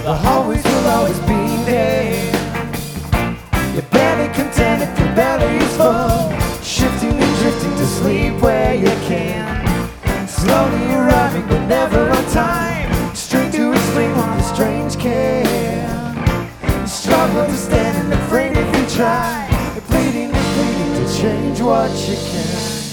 the hallways will always be there. You're barely content if your belly is full, shifting and drifting to sleep where you can. Slowly arriving but never on time, straight to explain what the strange can. You struggle to stand and afraid if you try, you're pleading and pleading to change what you can.